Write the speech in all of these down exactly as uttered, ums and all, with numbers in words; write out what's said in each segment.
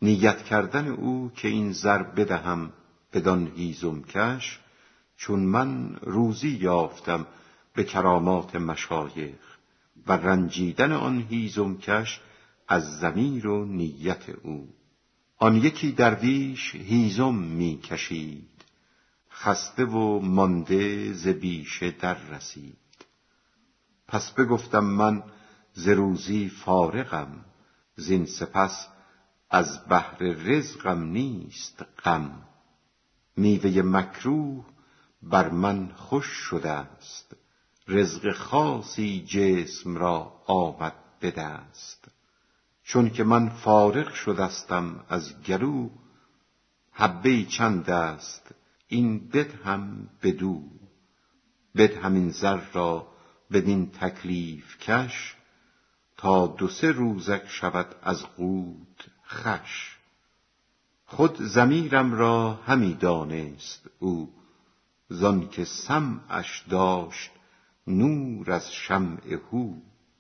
نیت کردن او که این زر بدهم بدان هیزم کش، چون من روزی یافتم به کرامات مشایخ، و رنجیدن آن هیزم کش از ضمیر و نیت او. آن یکی درویش هیزم می کشید، خسته و مانده ز بیشه در رسید. پس بگفتم من ز روزی فارغم، زین سپس از بهر رزقم نیست غم. میوه مکروه بر من خوش شده است، رزق خاصی جسم را آمد به دست. چون که من فارغ شدستم از گلو، حبه چند است این بدهم بدو. بدهم این زر را بدین تکلیف کش، تا دو سه روزک شود از قوت خوش. خود ضمیرم را همی دانست او، زان که سمعش داشت نور از شمع هو.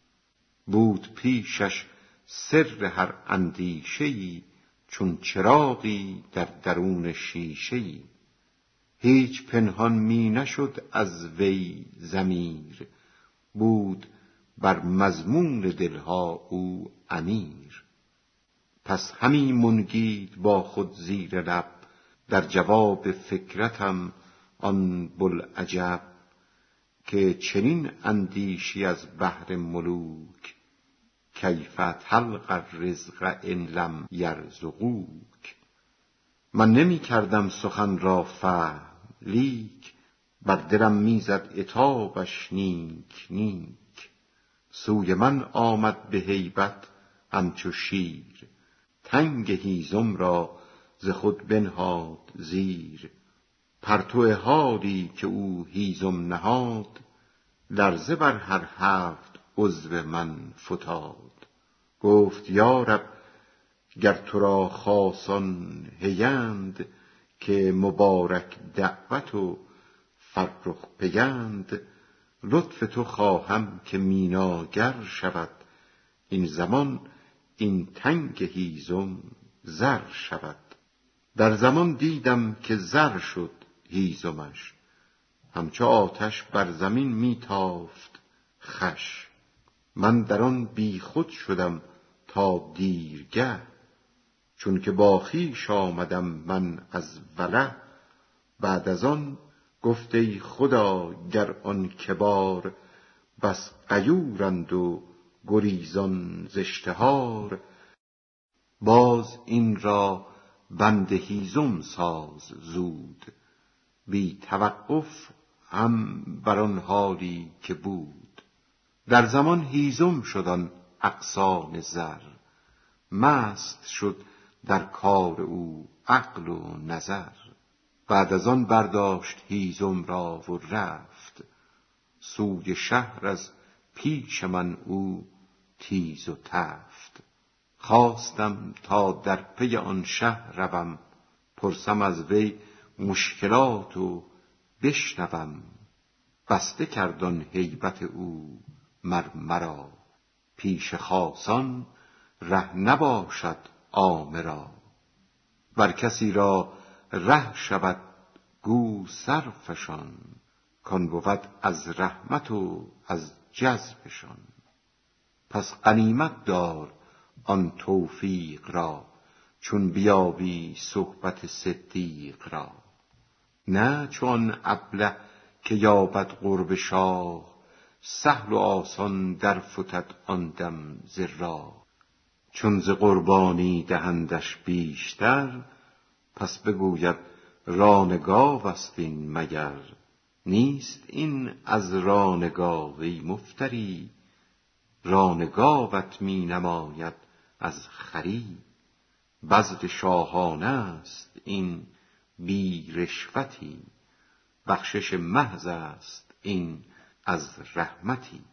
بود پیشش سر هر اندیشه‌ای، چون چراغی در درون شیشه‌ای. هیچ پنهان می نشد از وی ضمیر، بود بر مضمون دلها او امیر. پس همی منگید با خود زیر لب، در جواب فکرتم آن بوالعجب. که چنین اندیشی از بهر ملوک، کیف تلقی الرزق ان لم یرزقوک. من نمی کردم سخن را فهم لیک، بر دلم میزد عتابش نیک نیک. سوی من آمد به هیبت همچو شیر، تنگ هیزم را ز خود بنهاد زیر. پرتو حالی که او هیزم نهاد، لرزه بر هر هفت عضو من فتاد. گفت یا رب گر تو را خاصان هیند، که مبارک دعوت و فرخ پیند. لطف تو خواهم که میناگر شود، این زمان این تنگ هیزم زر شود. در زمان دیدم که زر شد هیزمش، همچو آتش بر زمین میتافت خوش. من در آن بی خود شدم تا دیرگه، چون که با خویش آمدم من از وله. بعد از آن گفت ای خدا گر آن کبار، بس غیورند و گریزان ز اشتهار. باز این را بند هیزم ساز زود، بی توقف هم بر آن حالی که بود. در زمان هیزم شد آن اغصان زر، مست شد در کار او عقل و نظر. بعد از آن برداشت هیزم را و رفت، سوی شهر از پیش من او تیز و تفت. خواستم تا در پی آن شه روم، پرسم از وی مشکلات و بشنوم. بسته کرد آن هیبت او مر مرا، پیش خاصان ره نباشد عامه را. ور کسی را ره شود گو سرفشان، کان بود از رحمت و از جذبشان. پس غنیمت دار آن توفیق را، چون بیابی صحبت صدیق را. نه چون ابله که یابد قرب شاه، سهل و آسان در فتد آن دم ز راه. چون ز قربانی دهندش بیشتر، پس بگوید ران گاو است این مگر. نیست این از ران گاو ای مفتری، ران گاوت می نماید از خری. بذل شاهانه است این بی رشوتی، بخشش محض است این از رحمتی.